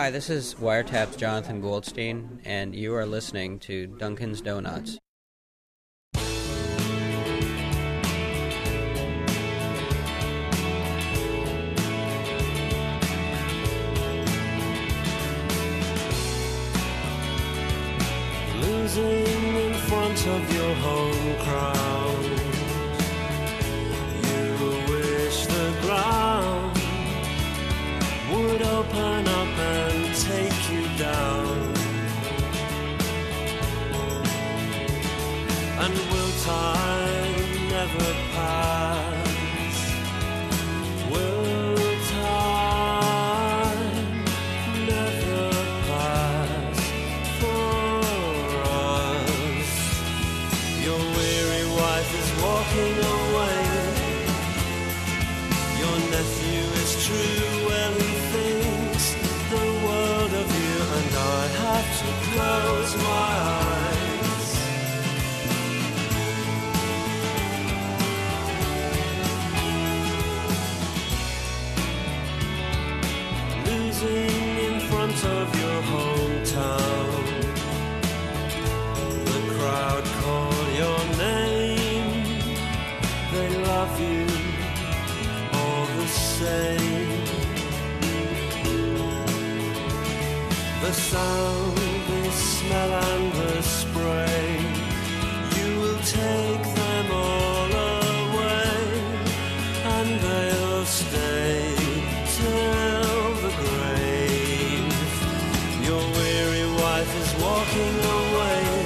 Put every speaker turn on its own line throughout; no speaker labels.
Hi, this is Wiretap's Jonathan Goldstein, and you are listening to Dunkin's Donuts.
Losing in front of your home crowd, you wish the ground would open up and take you down. And will time never pass? Will time never pass for us? Your weary wife is walking away. Your nephew is true, well he thinks the world of you, and I have to close my eyes. Losing in front of your hometown, the crowd call your name, they love you all the same. The sound, the smell and the spray, you will take them all away, and they'll stay till the grave. Your weary wife is walking away.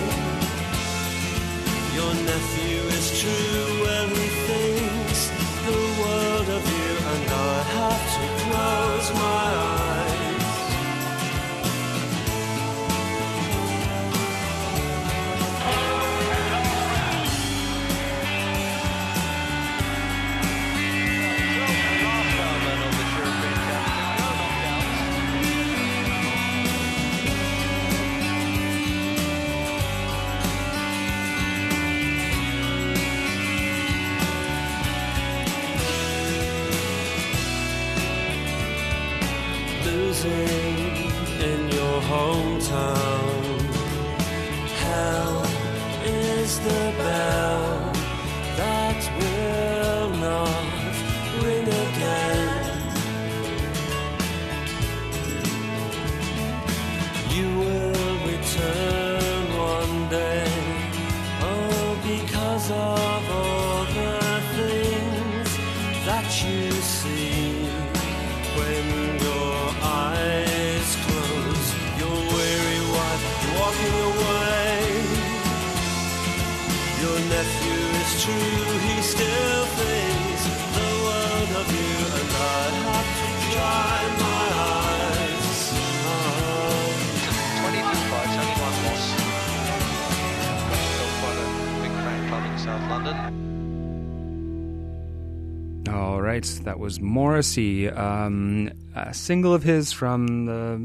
Your nephew is true, well he thinks the world of you, and I have to close my eyes. In your hometown, hell is the bell that will not ring again. You will return one day, oh, because of all the things that you see when your eyes close. Your weary wife walking away. Your nephew is true, he still thinks the world of you, and I have to dry my eyes.
22 fights, only one loss. Still quite a big fan club in South London.
All right, that was Morrissey, a single of his from the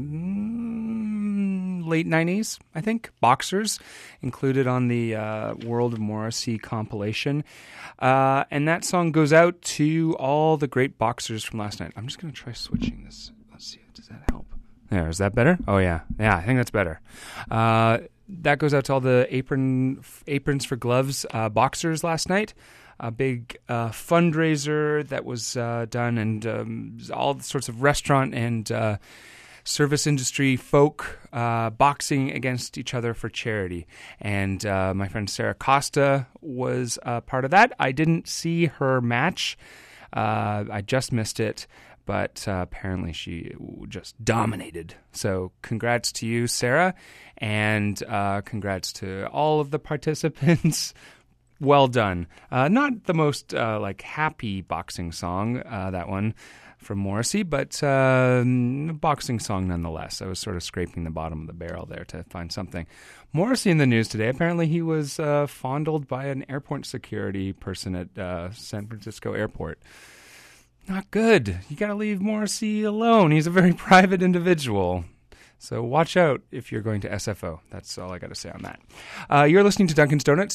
late 90s, I think, Boxers, included on the World of Morrissey compilation. And that song goes out to all the great boxers from last night. I'm just going to try switching this. Let's see, does that help? There, is that better? Oh, yeah. Yeah, I think that's better. That goes out to all the Aprons for Gloves boxers last night. A big fundraiser that was done, and all sorts of restaurant and service industry folk boxing against each other for charity. And my friend Sarah Costa was part of that. I didn't see her match. I just missed it, but apparently she just dominated. So congrats to you, Sarah, and congrats to all of the participants. Well done. Not the most happy boxing song, that one from Morrissey, but boxing song nonetheless. I was sort of scraping the bottom of the barrel there to find something. Morrissey in the news today. Apparently he was fondled by an airport security person at San Francisco airport. Not good. You got to leave Morrissey alone. He's a very private individual. So watch out if you're going to SFO. That's all I got to say on that. You're listening to Dunkin's Donuts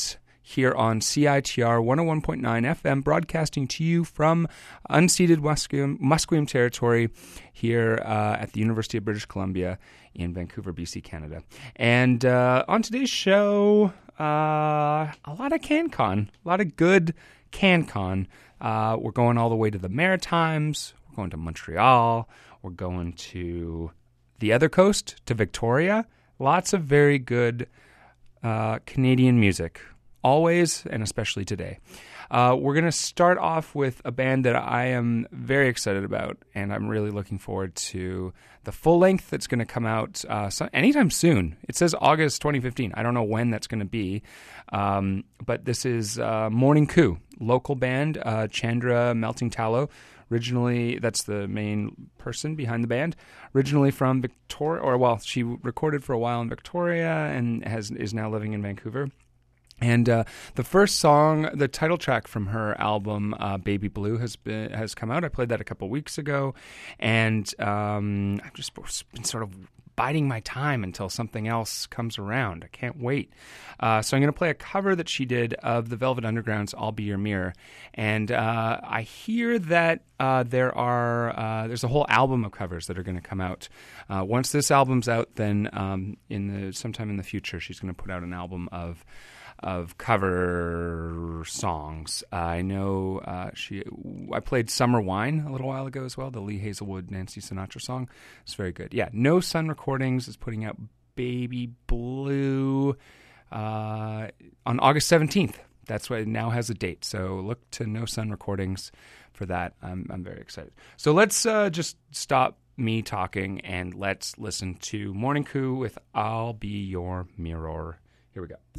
here on CITR 101.9 FM, broadcasting to you from unceded Musqueam territory here at the University of British Columbia in Vancouver, BC, Canada. And on today's show, a lot of CanCon, a lot of good CanCon. We're going all the way to the Maritimes. We're going to Montreal. We're going to the other coast, to Victoria. Lots of very good Canadian music, always and especially today. We're going to start off with a band that I am very excited about, and I'm really looking forward to the full length that's going to come out anytime soon. It says August 2015. I don't know when that's going to be, but this is Morning Coup, local band, Chandra Melting Tallow. Originally, that's the main person behind the band. Originally from Victoria, she recorded for a while in Victoria and is now living in Vancouver. And the first song, the title track from her album "Baby Blue" has come out. I played that a couple weeks ago, and I've just been sort of biding my time until something else comes around. I can't wait. So I'm going to play a cover that she did of the Velvet Underground's "I'll Be Your Mirror," and I hear that there's a whole album of covers that are going to come out. Once this album's out, then sometime in the future, she's going to put out an album of cover songs. I know I played Summer Wine a little while ago as well, the Lee Hazelwood, Nancy Sinatra song. It's very good. Yeah, No Sun Recordings is putting out Baby Blue on August 17th. That's why it now has a date. So look to No Sun Recordings for that. I'm very excited. So let's just stop me talking and let's listen to Morning Coup with I'll Be Your Mirror. Here we go.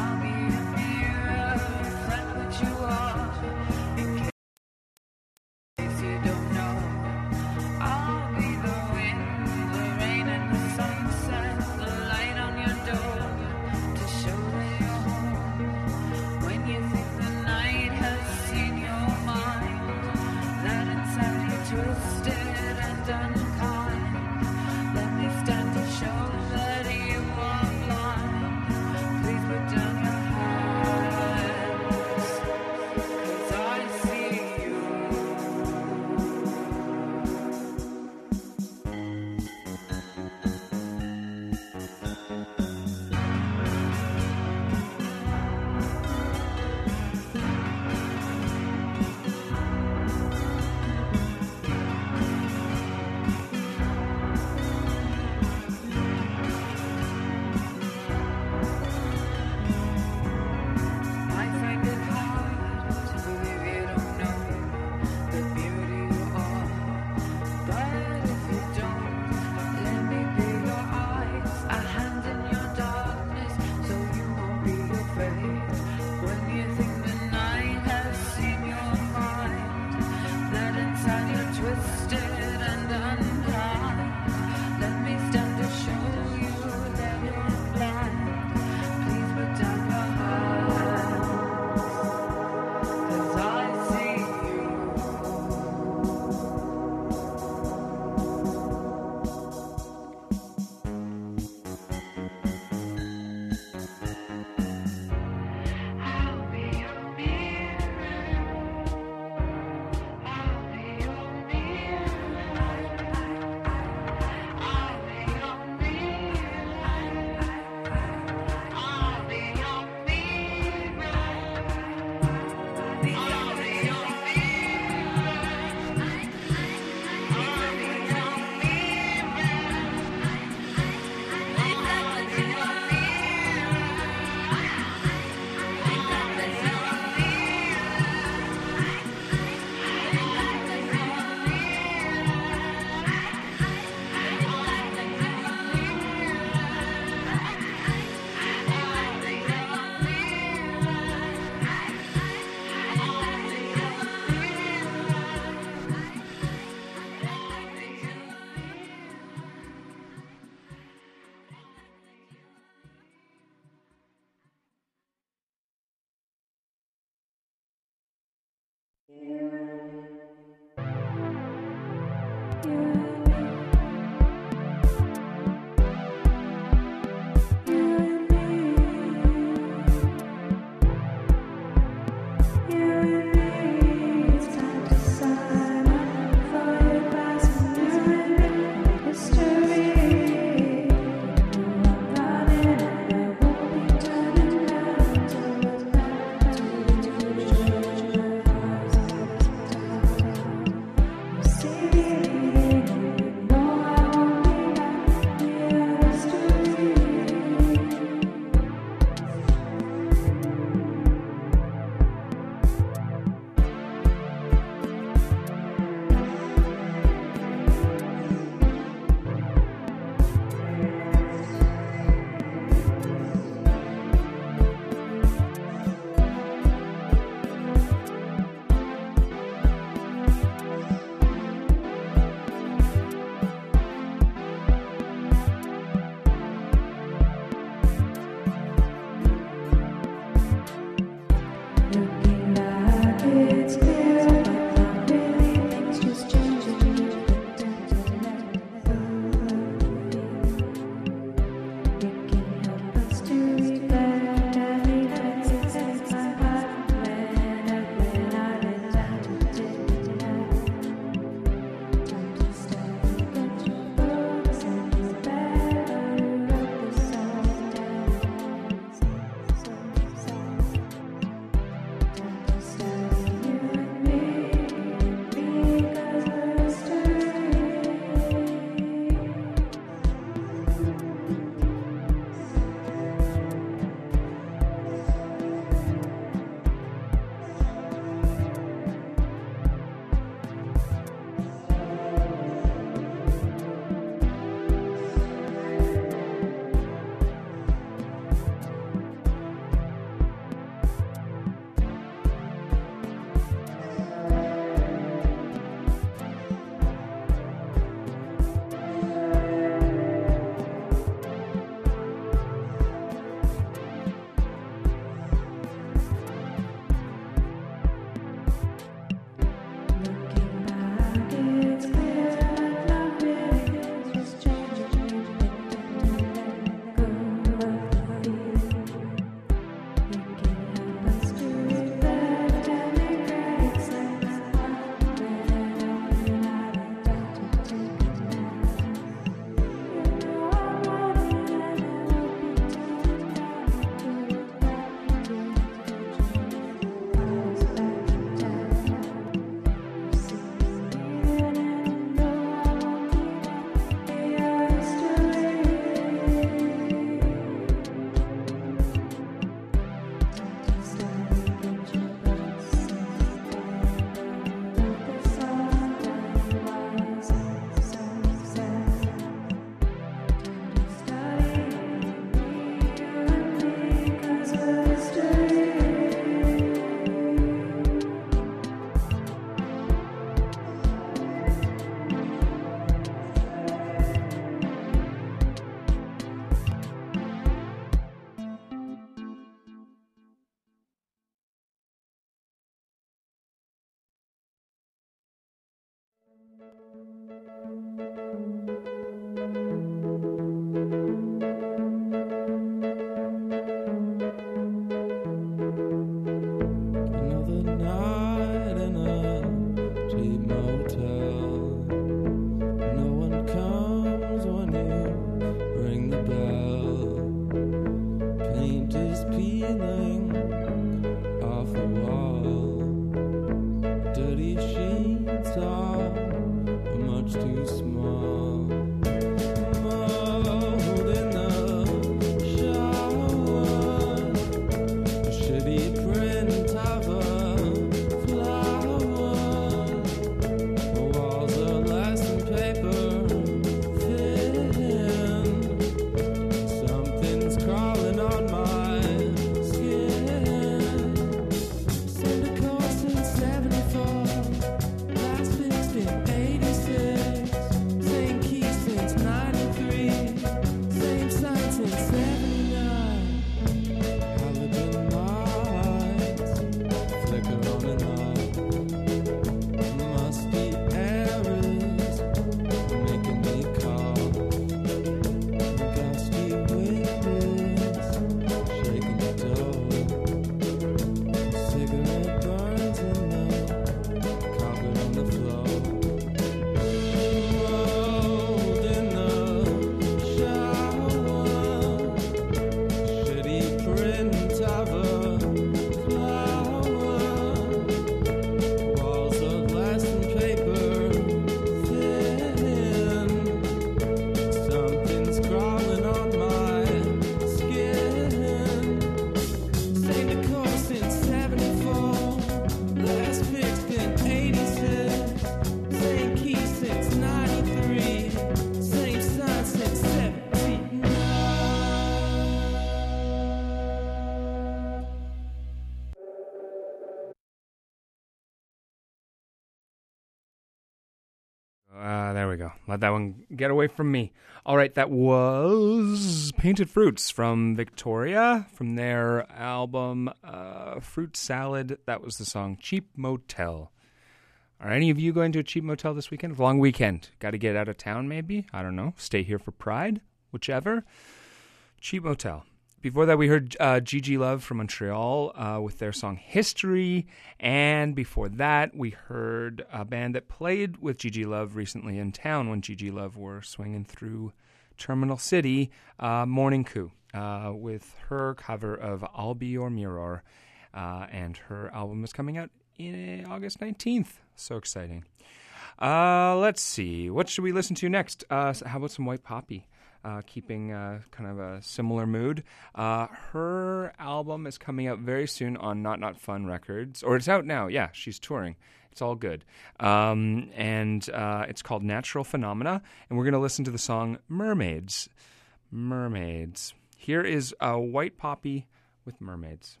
There we go. Let that one get away from me. All right, that was Painted Fruits from Victoria, from their album Fruit Salad. That was the song Cheap Motel. Are any of you going to a cheap motel this weekend? It's a long weekend. Got to get out of town maybe? I don't know. Stay here for Pride? Whichever. Cheap Motel. Before that, we heard Gigi Love from Montreal with their song History. And before that, we heard a band that played with Gigi Love recently in town when Gigi Love were swinging through Terminal City, Morning Coup, with her cover of I'll Be Your Mirror. And her album is coming out in August 19th. So exciting. Let's see. What should we listen to next? How about some White Poppy? Keeping kind of a similar mood. Her album is coming out very soon on Not Fun Records. Or it's out now. Yeah, she's touring. It's all good. And it's called Natural Phenomena. And we're going to listen to the song Mermaids. Mermaids. Here is White Poppy with Mermaids.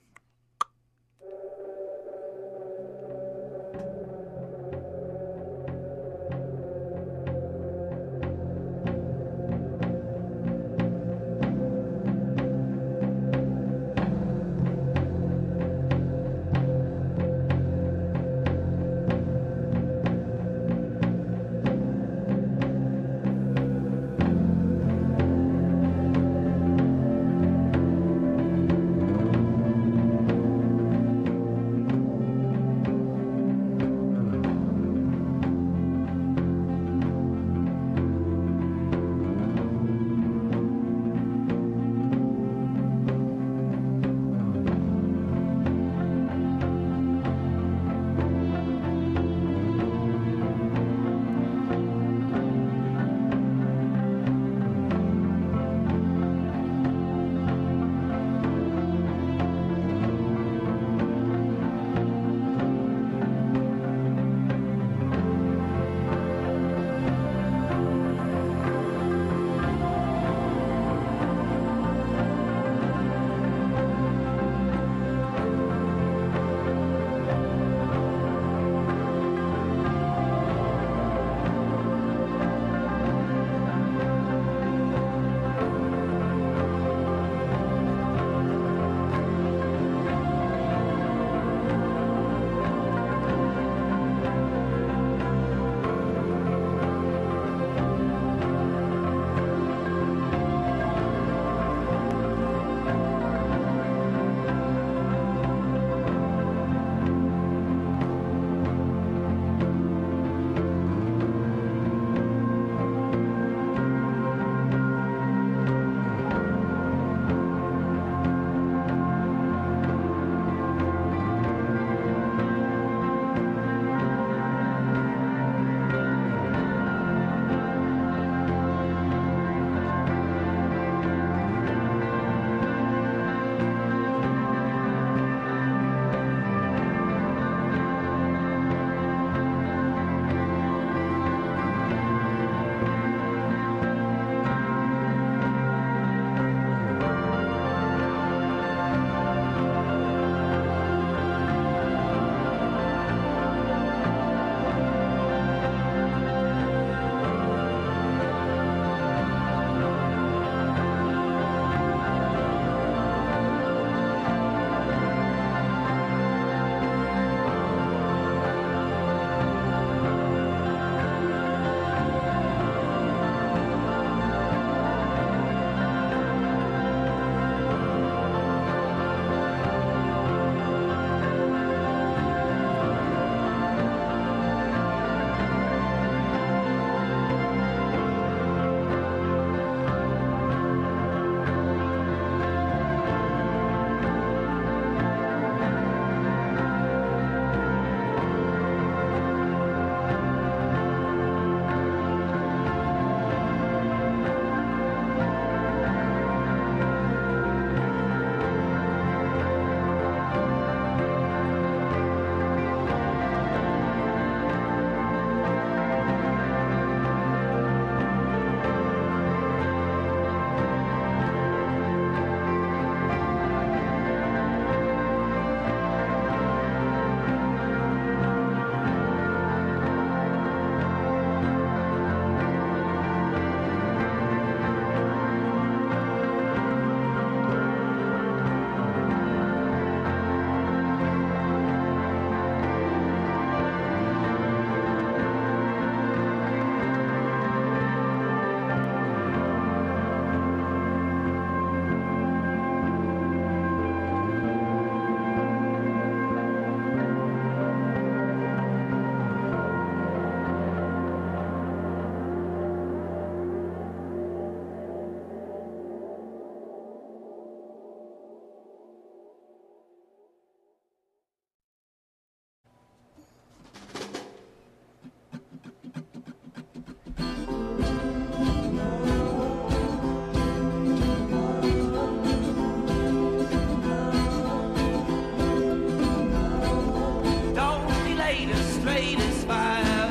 straight as fire.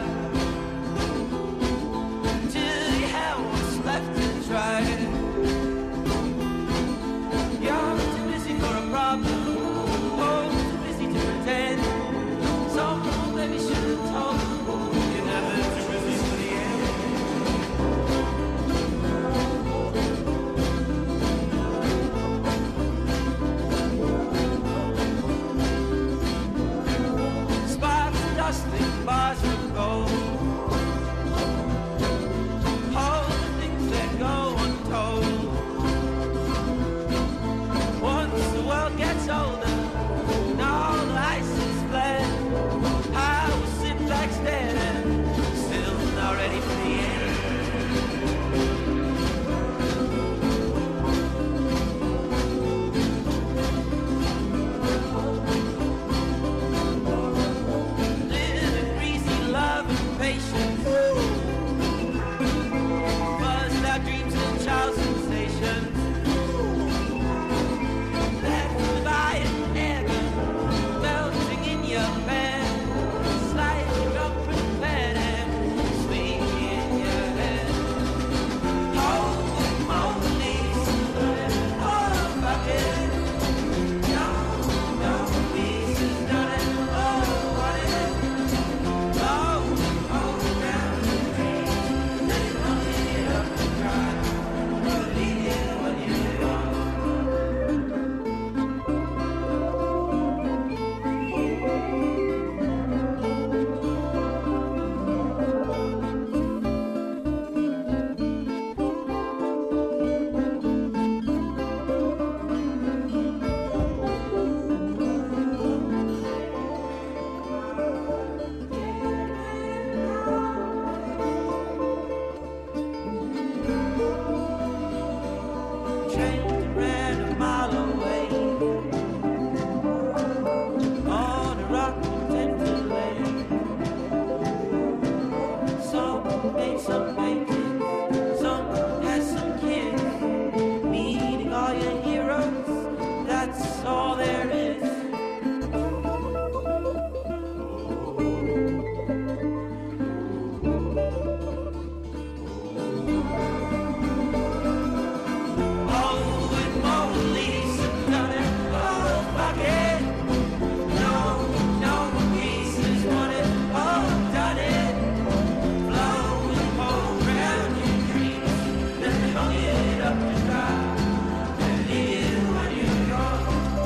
Till you have what's left to try. You're too busy for a problem. Oh, too busy to pretend. Someone maybe should have told you. You're never too busy for the end. Sparks dusting bars of gold. All the things that go untold. Once the world gets older, and all the ice is fled, I will sit back staring, still not ready for the end. Living greasy love and patience. Buzzed out dreams and child sensations. Left by an anger melting in your bed. Slightly unprepared and swinging in your head. Holy moly, oh, fuck it. No, peace is done it. Oh, what is it? Oh, down the dream. Let it hung it up and dry. Believe it when you're young. Train ran a mile away on a rock tender lane. Some made some paintings, some had some kids, meeting all your heroes. That's all there is. Oh, and moly, done it. Oh, fuck it. No, pieces won it. Oh, done it. Blowing home round your dreams. Then hung it up to dry. And leave it when you're gone.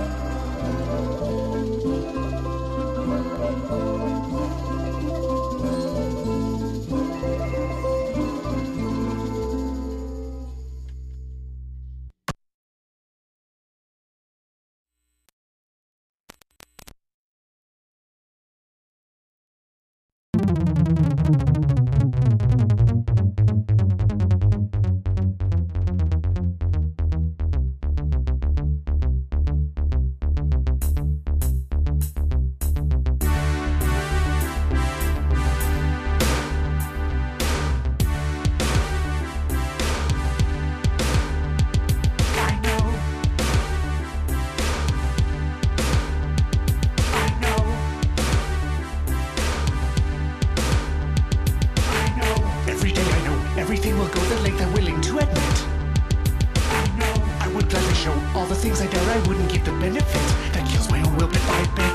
Every day I know everything will go the length I'm willing to admit. I know I would gladly show all the things I doubt I wouldn't give the benefit. That kills my own will bit by bit.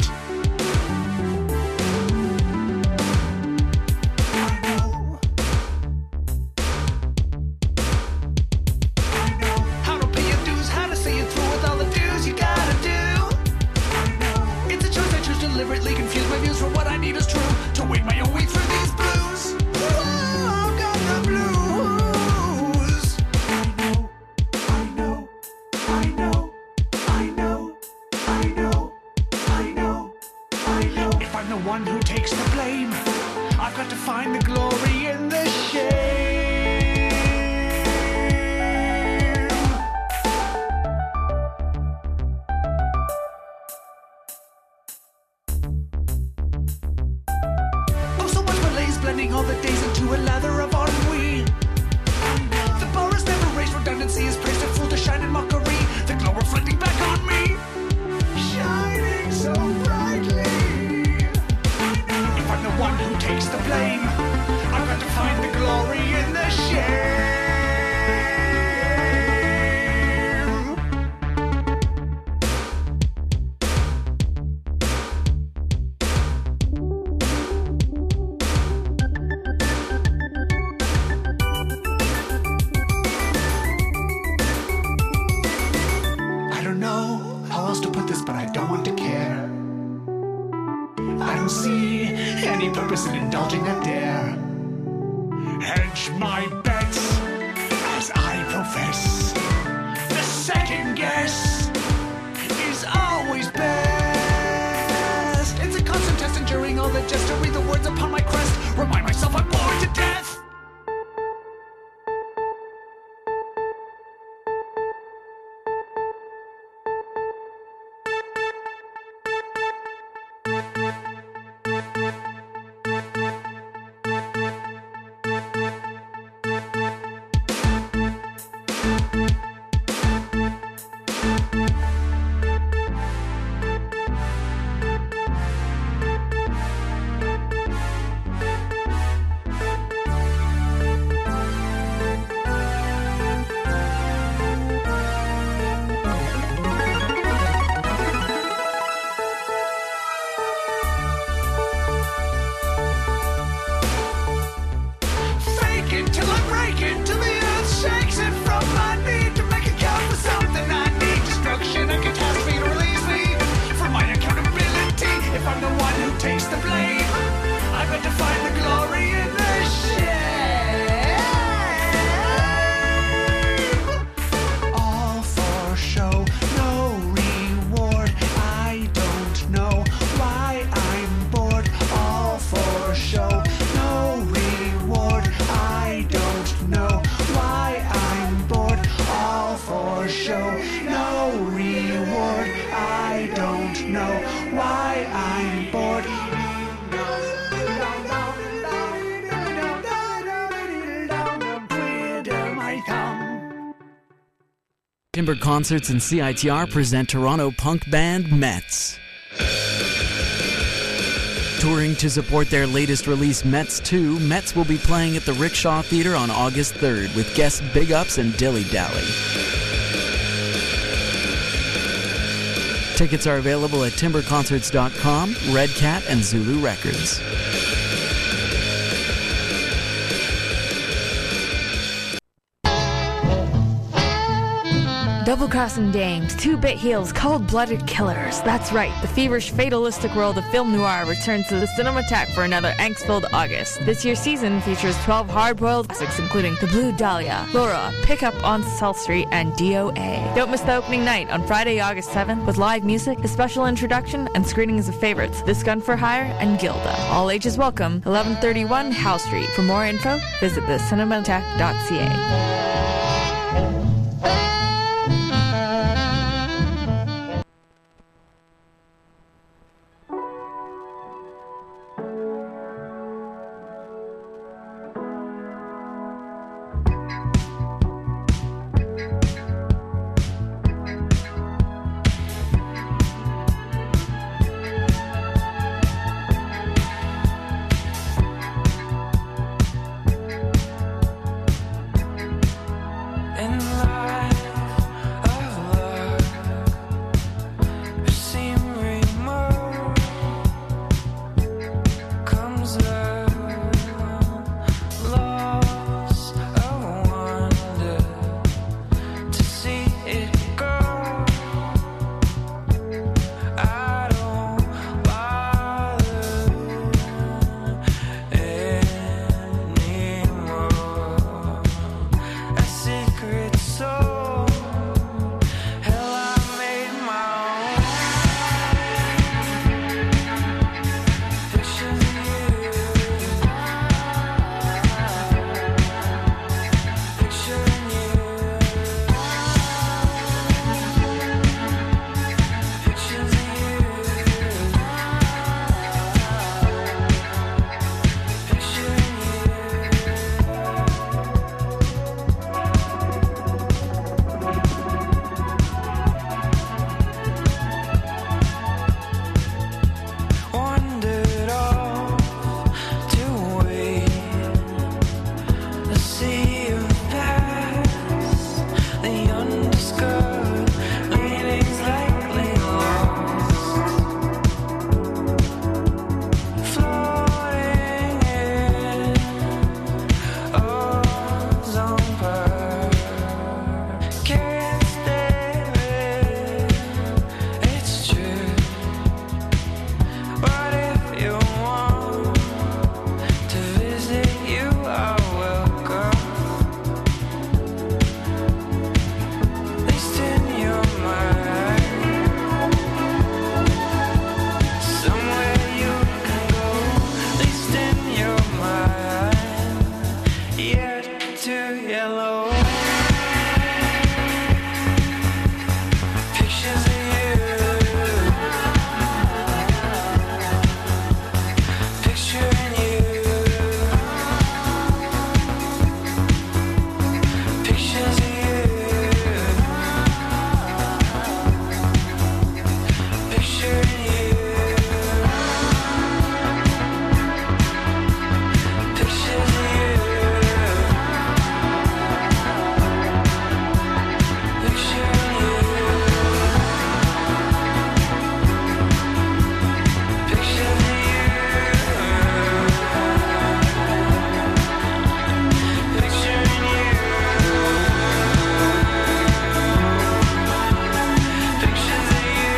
I know how to pay your dues, how to say it through with all the dues you gotta do. I know it's a choice I choose to deliberately confuse my views from what I need is true to wait my own way through these blues. Whoa, I've got the blues. I know, I know, I know, I know, I know, I know, I know. If I'm the one who takes the blame, I've got to find the glory in the shame. Oh, so much malaise, blending all the days into a lather of ennui. The bar is never raised, redundancy is praised and fool to shine in mockery. The glow reflecting back on me, shining so brightly. If any purpose in indulging that dare. Hedge my bets as I profess. The second guess is always best. It's a constant test, enduring all the jest to read the words upon my crest. Remind myself I'm bored to death.
Timber Concerts and CITR present Toronto punk band Mets. Touring to support their latest release, Mets 2, Mets will be playing at the Rickshaw Theatre on August 3rd with guests Big Ups and Dilly Dally. Tickets are available at timberconcerts.com, Red Cat, and Zulu Records.
Double-crossing dames, two-bit heels, cold-blooded killers. That's right, the feverish, fatalistic world of film noir returns to the Cinematheque for another angst-filled August. This year's season features 12 hard-boiled classics including The Blue Dahlia, Laura, Pick Up on South Street, and DOA. Don't miss the opening night on Friday, August 7th with live music, a special introduction, and screenings of favorites This Gun for Hire and Gilda. All ages welcome, 1131 Howe Street. For more info, visit thecinematheque.ca.
Picturing you. Pictures of you. Picturing you. Pictures of you. Picturing you. Pictures of you. Picturing you. Pictures of you.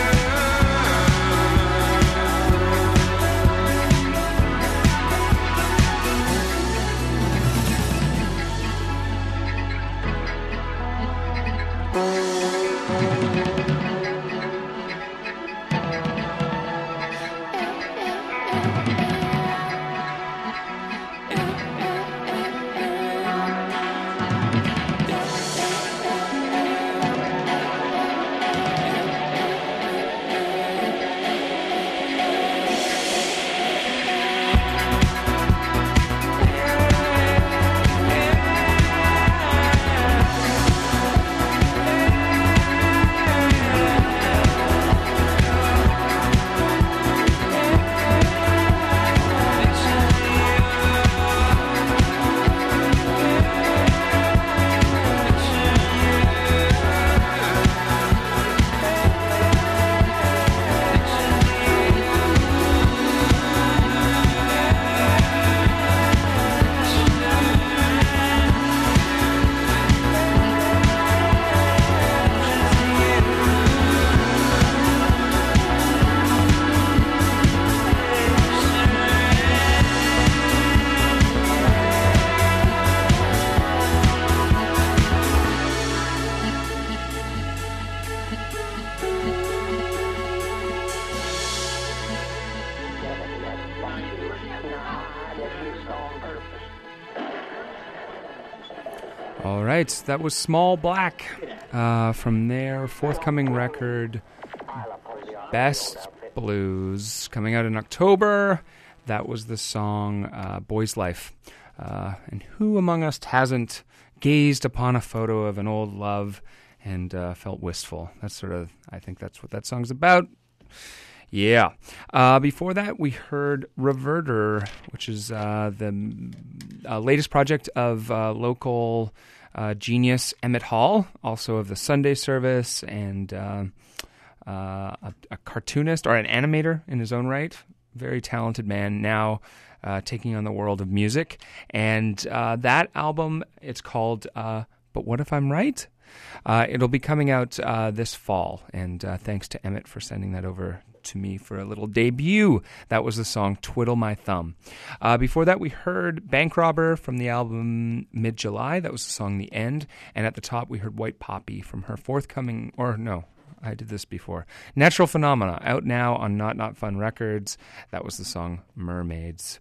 All right, that was Small Black from their forthcoming record, Best Blues, coming out in October. That was the song Boy's Life. And who among us hasn't gazed upon a photo of an old love and felt wistful? That's I think that's what that song's about. Yeah. Before that, we heard Reverter, which is the latest project of local genius Emmett Hall, also of the Sunday Service, and a cartoonist or an animator in his own right. Very talented man, now taking on the world of music. And that album, it's called But What If I'm Right? It'll be coming out this fall, and thanks to Emmett for sending that over to me for a little debut. That was the song Twiddle My Thumb. Before that, we heard Bank Robber from the album Mid-July. That was the song The End. And at the top, we heard White Poppy from her forthcoming, or no, I did this before, Natural Phenomena, out now on Not Not Fun Records. That was the song Mermaids.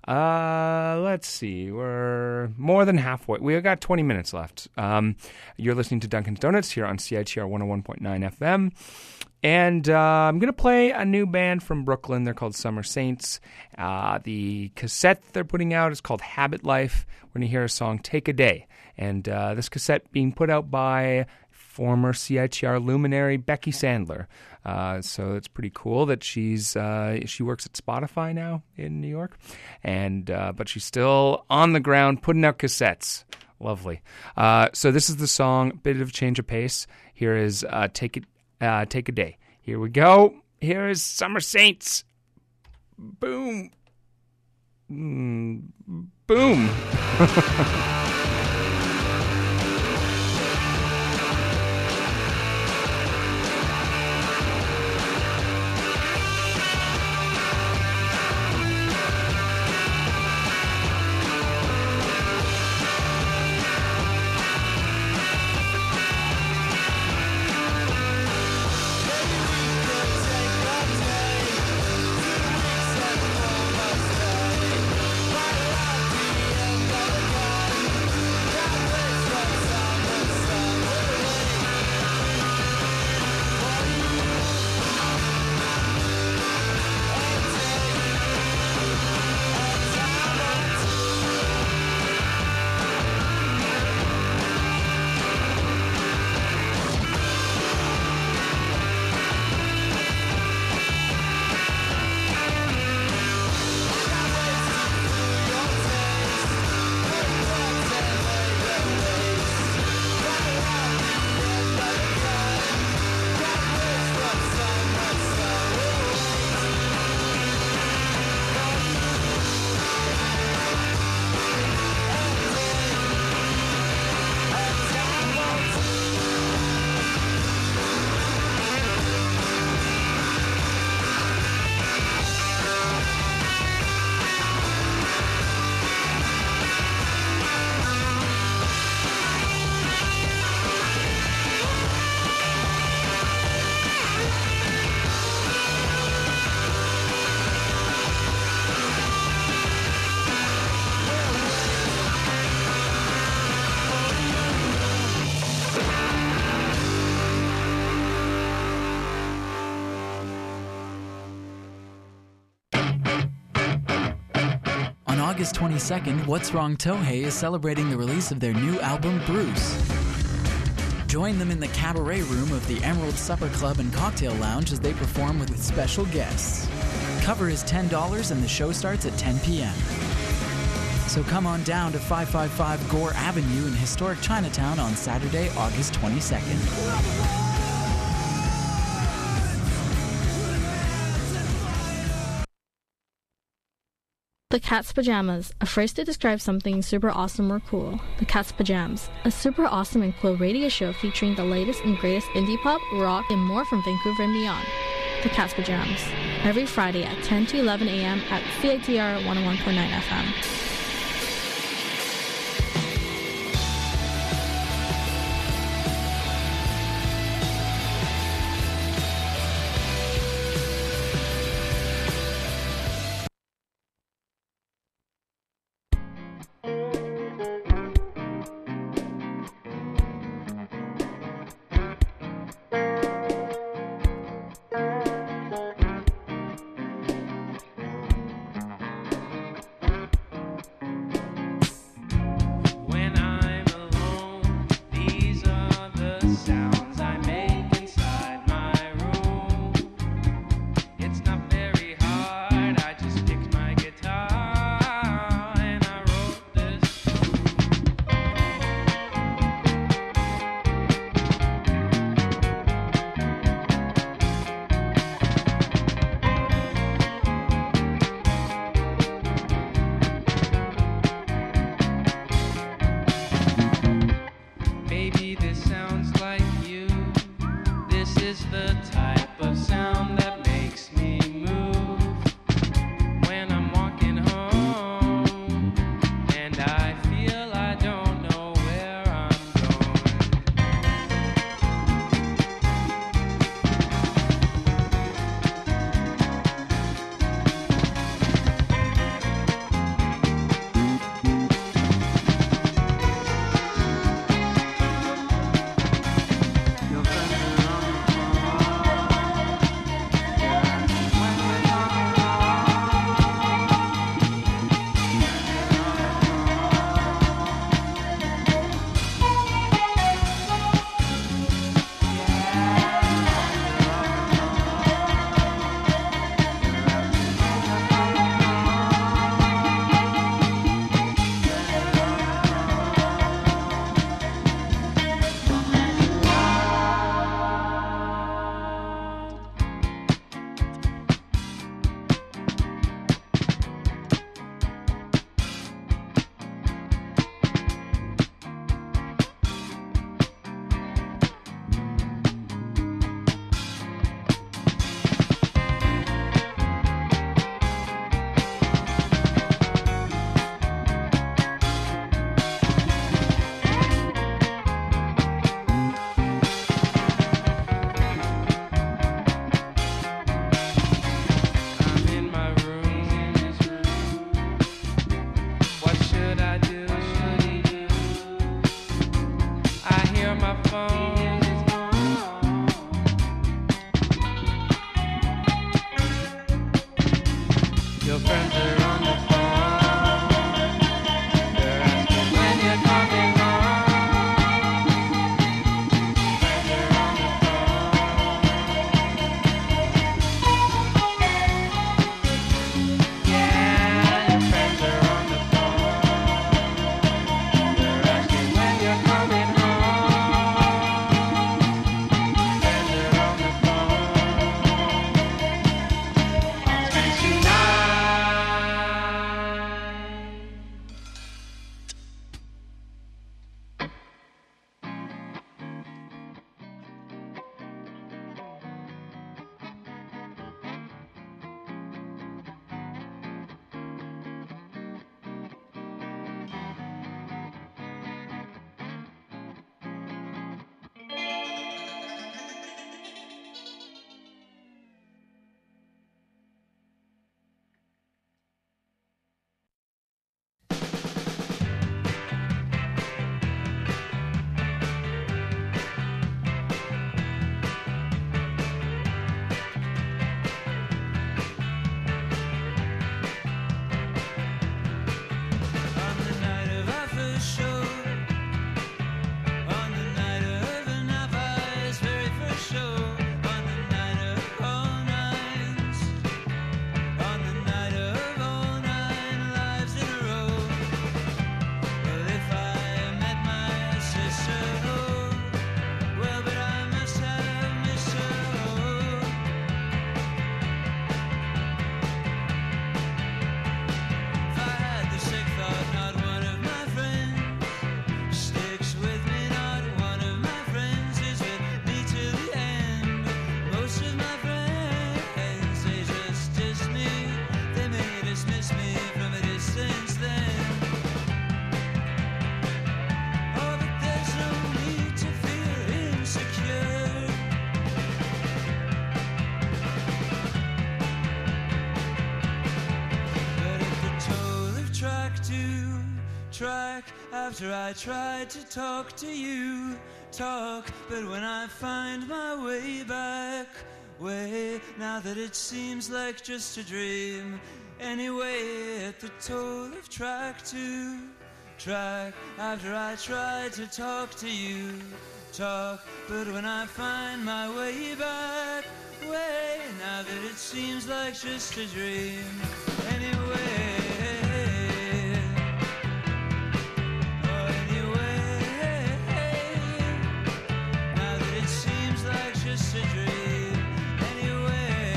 Let's see, we're more than halfway. We've got 20 minutes left. You're listening to Dunkin's Donuts here on CITR 101.9 FM. And I'm going to play a new band from Brooklyn. They're called Summer Saints. The cassette they're putting out is called Habit Life. We're going to hear a song, Take a Day. And this cassette being put out by former CITR luminary Becky Sandler. So it's pretty cool that she works at Spotify now in New York. And but she's still on the ground putting out cassettes. Lovely. So this is the song, bit of change of pace. Here is Take a Day. Here we go. Here is Summer Saints. Boom. Boom.
August 22nd, What's Wrong Tohei is celebrating the release of their new album, Bruce. Join them in the cabaret room of the Emerald Supper Club and Cocktail Lounge as they perform with special guests. Cover is $10 and the show starts at 10 p.m. So come on down to 555 Gore Avenue in historic Chinatown on Saturday, August 22nd.
The Cat's Pajamas, a phrase to describe something super awesome or cool. The Cat's Pajamas, a super awesome and cool radio show featuring the latest and greatest indie pop, rock, and more from Vancouver and beyond. The Cat's Pajamas, every Friday at 10 to 11 a.m. at CITR 101.9 FM.
track after I tried to talk to you. Talk, but when I find my way back, now that it seems like just a dream. Anyway, at the toll of track 2, track after I tried to talk to you. Talk, but when I find my way back, now that it seems like just a dream. Anyway. Just a dream anyway.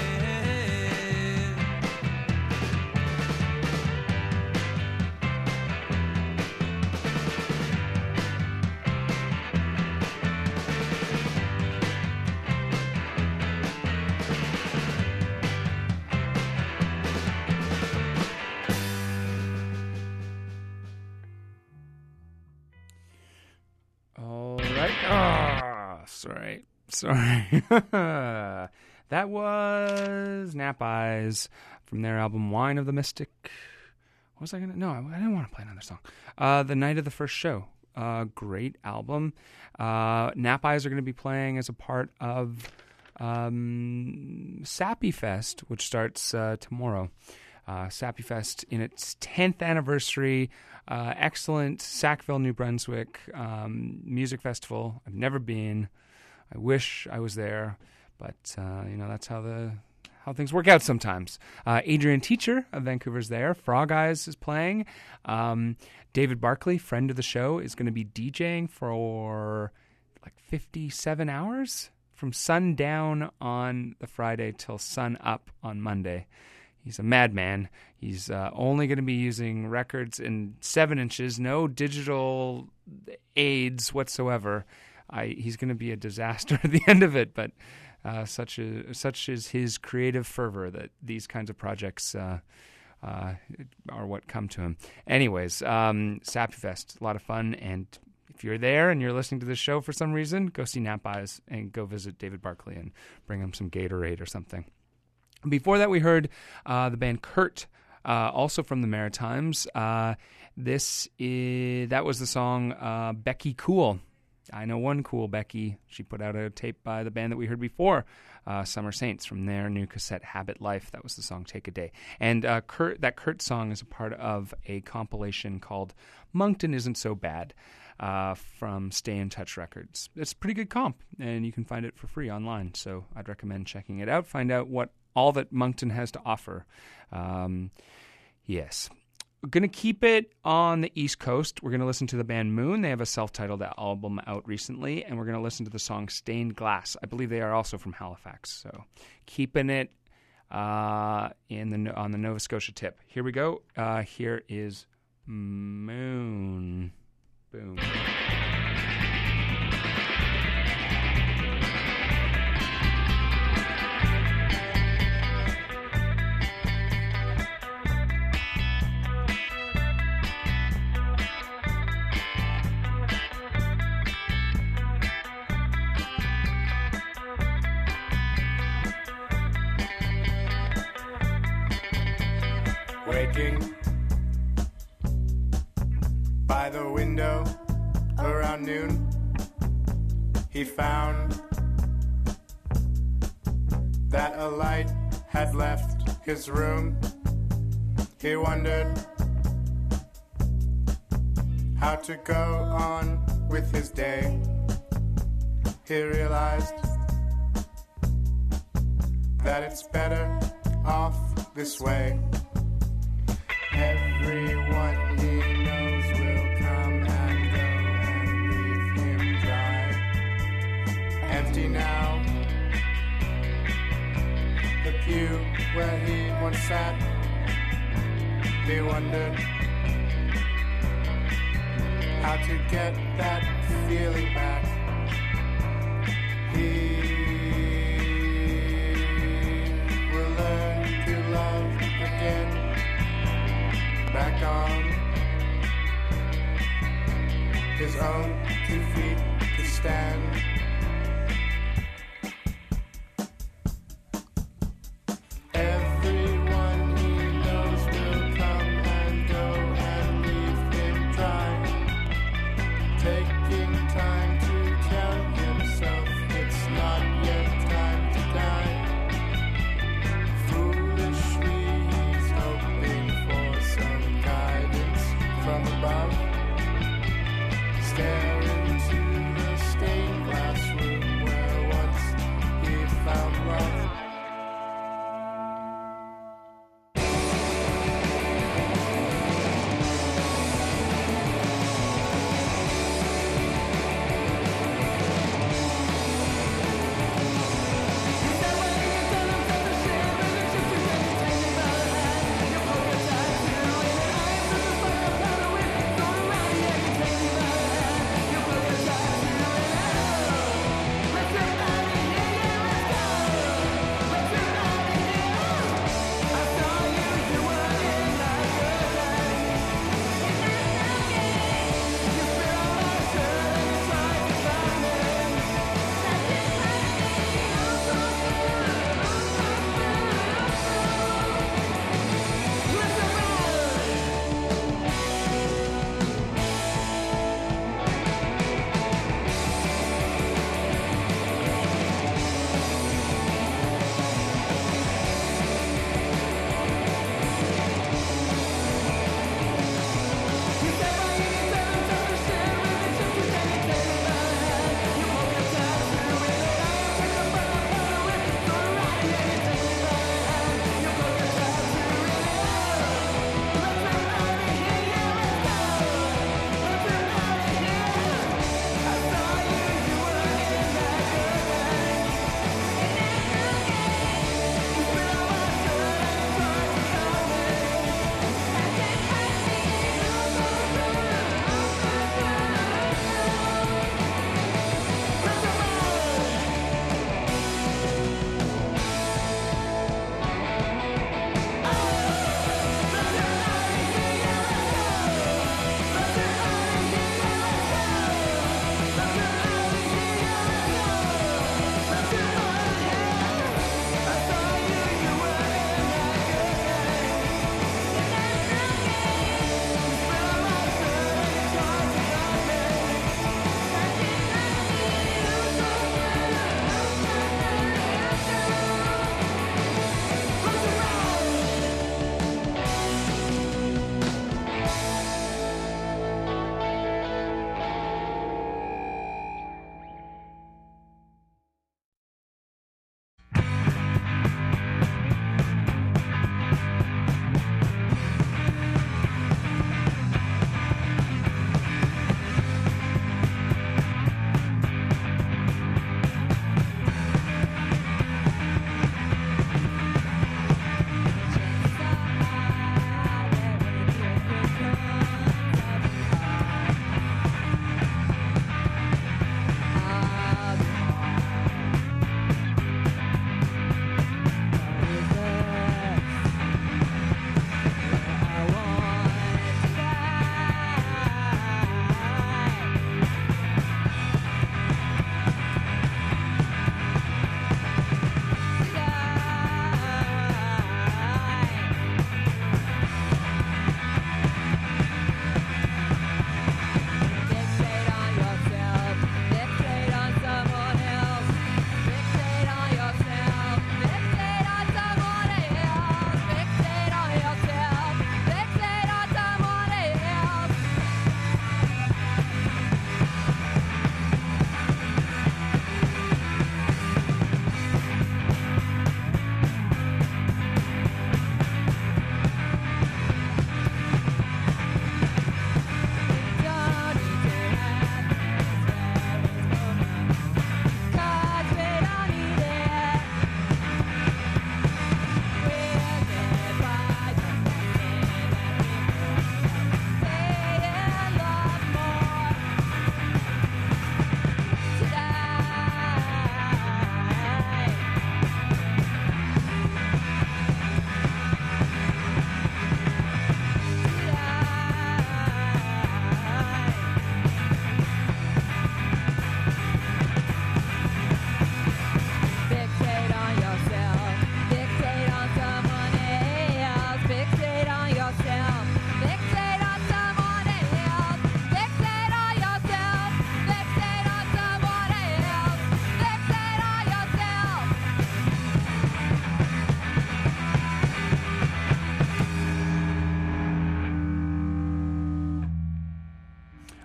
All right. Sorry. That was Nap Eyes from their album Wine of the Mystic. What was I going to... No, I didn't want to play another song. The Night of the First Show. Great album. Nap Eyes are going to be playing as a part of Sappy Fest, which starts tomorrow. Sappy Fest in its 10th anniversary. Excellent Sackville, New Brunswick music festival. I've never been. I wish I was there, but that's how things work out sometimes. Adrian Teacher of Vancouver's there. Frog Eyes is playing. David Barclay, friend of the show, is going to be DJing for like 57 hours from sundown on the Friday till sun up on Monday. He's a madman. He's only going to be using records in 7 inches, no digital aids whatsoever. He's going to be a disaster at the end of it, but such is his creative fervor that these kinds of projects are what come to him. Anyways, Sappy Fest, a lot of fun, and if you're there and you're listening to this show for some reason, go see Nap Eyes and go visit David Barclay and bring him some Gatorade or something. Before that, we heard the band Kurt, also from the Maritimes. That was the song Becky Cool. I know one cool Becky. She put out a tape by the band that we heard before, Summer Saints, from their new cassette Habit Life. That was the song Take a Day. And that Kurt song is a part of a compilation called Moncton Isn't So Bad from Stay in Touch Records. It's a pretty good comp, and you can find it for free online. So I'd recommend checking it out. Find out all that Moncton has to offer. Yes. We're going to keep it on the East Coast. We're going to listen to the band Moon. They have a self-titled album out recently, and we're going to listen to the song Stained Glass. I believe they are also from Halifax, so keeping it on the Nova Scotia tip. Here we go. Here is Moon. Boom.
Waking by the window around noon, he found that a light had left his room. He wondered how to go on with his day. He realized that it's better off this way. Everyone he knows will come and go and leave him dry. Empty now, the pew where he once sat. He wondered how to get that feeling back. He will learn to love again. Back on his own 2 feet to stand. Everyone he knows will come and go and leave him dry.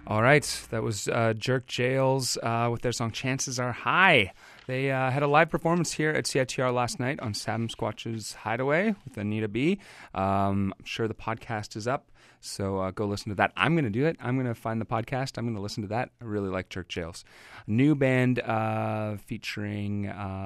All right, that was Jerk Jails with their song Chances Are High. They had a live performance here at CITR last night on Sam Squatch's Hideaway with Anita B. I'm sure the podcast is up, so go listen to that. I'm going to do it. I'm going to find the podcast. I'm going to listen to that. I really like Jerk Jails. New band featuring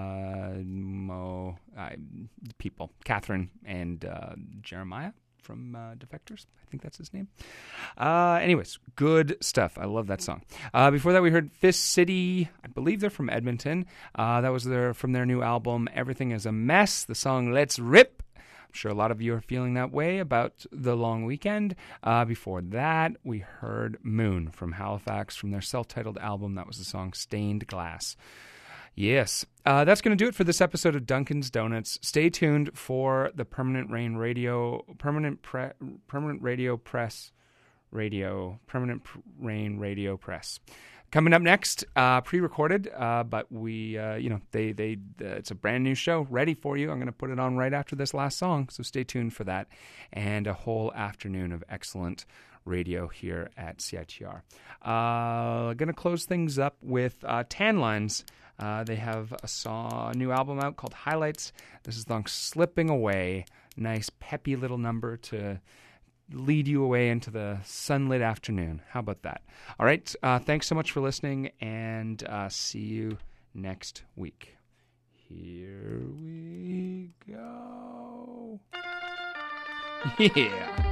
people, Catherine and Jeremiah from Defectors. I think that's his name. Anyways, good stuff. I love that song. Before that, we heard Fist City. I believe they're from Edmonton. That was from their new album, Everything is a Mess. The song Let's Rip. I'm sure a lot of you are feeling that way about the long weekend. Before that, we heard Moon from Halifax from their self-titled album. That was the song Stained Glass. Yes, that's going to do it for this episode of Duncan's Donuts. Stay tuned for the Permanent Rain Radio Press. Coming up next, pre-recorded, but we, it's a brand new show ready for you. I'm going to put it on right after this last song, so stay tuned for that, and a whole afternoon of excellent radio here at CITR. Going to close things up with Tan Lines. They have a new album out called Highlights. This is the song Slipping Away. Nice peppy little number to lead you away into the sunlit afternoon. How about that? All right. Thanks so much for listening, and see you next week. Here we go. Yeah.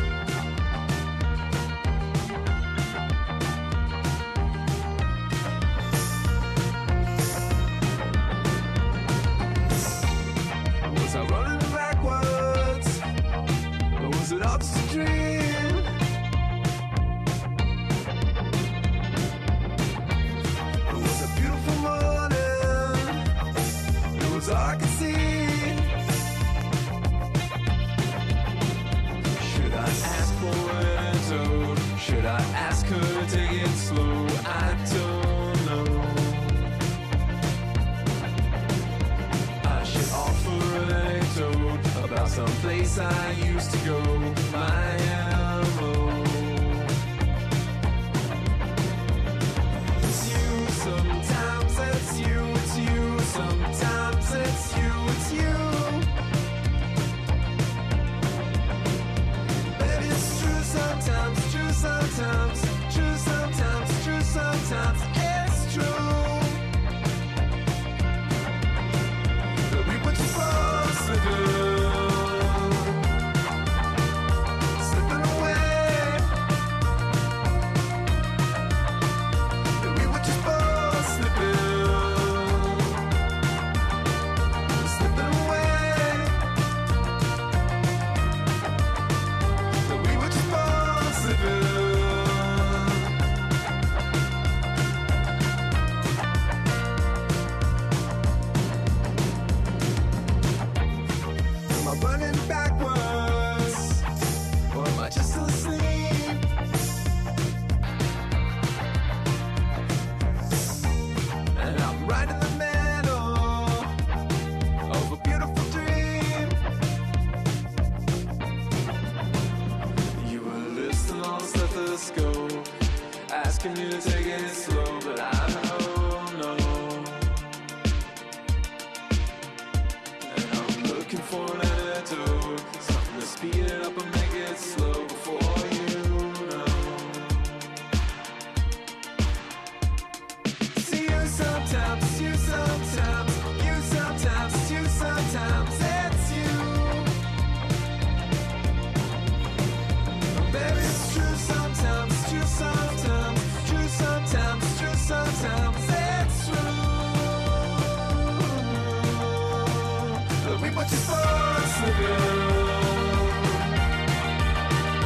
Was I running backwards? Or was it all just a dream? It was a beautiful morning. It was all I could see. Should I ask for an antidote? Should I ask her to take it slow? I don't know. About some place I used to go, my ammo. It's you, sometimes it's you, sometimes it's you, it's you. Baby, it's true sometimes, true sometimes, true sometimes, true sometimes, it's true. But we put you supposed to do. Asking you to take it slow, but I don't know. And I'm looking for an antidote, something to speed it up and make it slow before you know. See you sometimes, you sometimes, you sometimes, you sometimes, it's you. Baby, it's true sometimes, true sometimes. Sometimes, true, sometimes it's true. But we put you for slipping.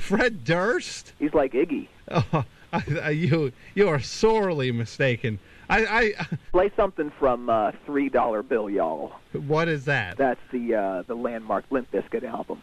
Fred Durst?
He's like Iggy.
Oh, you are sorely mistaken. I
Play something from $3 Bill, y'all.
What is that?
That's the landmark Limp Bizkit album.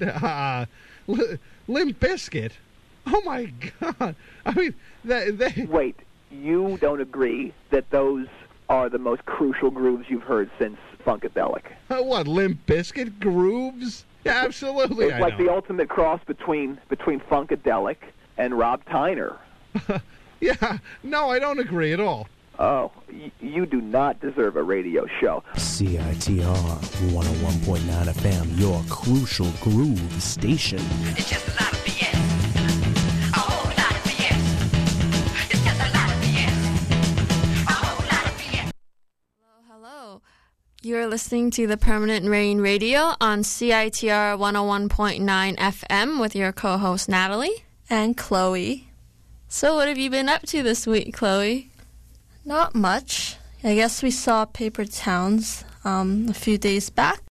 Limp Bizkit? Oh my God! I mean, they...
Wait, you don't agree that those are the most crucial grooves you've heard since Funkadelic?
What, Limp Bizkit grooves? Yeah, absolutely.
It's like the ultimate cross between Funkadelic and Rob Tyner.
Yeah, no, I don't agree at all.
Oh, you do not deserve a radio show.
CITR 101.9 FM, your crucial groove station.
It's just a lot of BS. A whole lot of BS. It's just a lot of BS. A whole lot of BS.
Hello. You're listening to the Permanent Rain Radio on CITR 101.9 FM with your co-host Natalie
and Chloe.
So what have you been up to this week, Chloe?
Not much. I guess we saw Paper Towns a few days back.